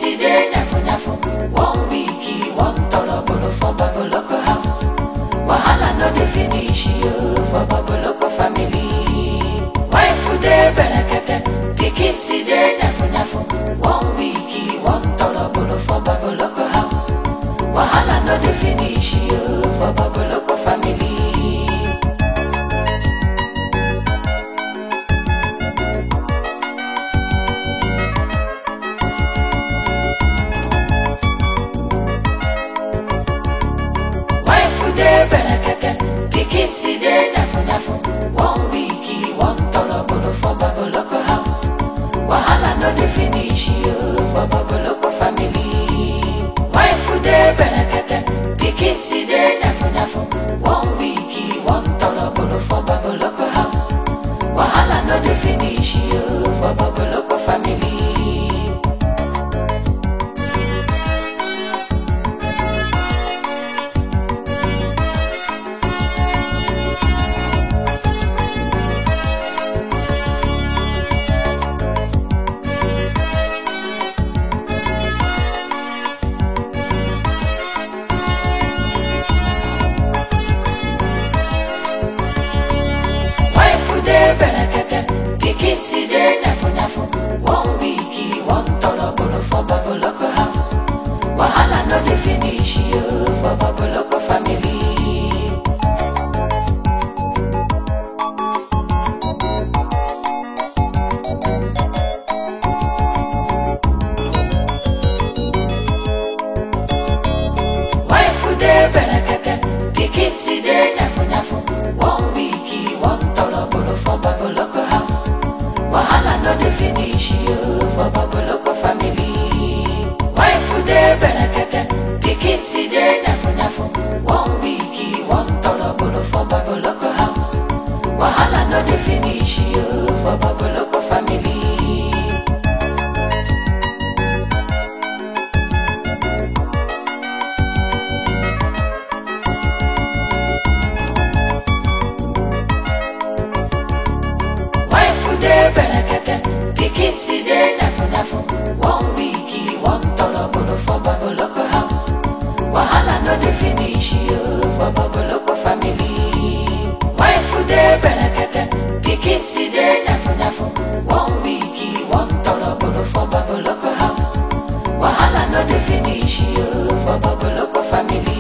see the nyafu. 1 week, one torabolo for Babyloko house. Wahala no dey finish you for Babyloko family. Wife dey berekete, pikin see the nyafu. 1 week, one torabolo for Babyloko house. Wahala no dey finish you for Babyloko family. Pikin see the nyafu. 1 week, one torabolo for Babyloko house. Wahala no dey finish you for Babyloko family. Wife dey berekete, pikin see the nyafu. 1 week, one torabolo for Babyloko house. Wahala no dey finish you for Babyloko family. Pikin see the nyafu. 1 week, one torabolo for Babyloko house. Wahala no dey finish you for Babyloko family. Wife dey berekete, pikin see the nyafu. 1 week, one torabolo for Babyloko house. Wahala no dey finish you for Babyloko family. Wife dey berekete, pikin see the nyafu. 1 week, one torabolo for Babyloko house. Wahala no dey finish you for Babyloko family. Pikin see the nyafu. 1 week, one torabolo for Babyloko house. Wahala no dey finish you for Babyloko family. Wife dey berekete, pikin see the nyafu. 1 week, one torabolo for Babyloko house. Wahala no dey finish you for Babyloko family.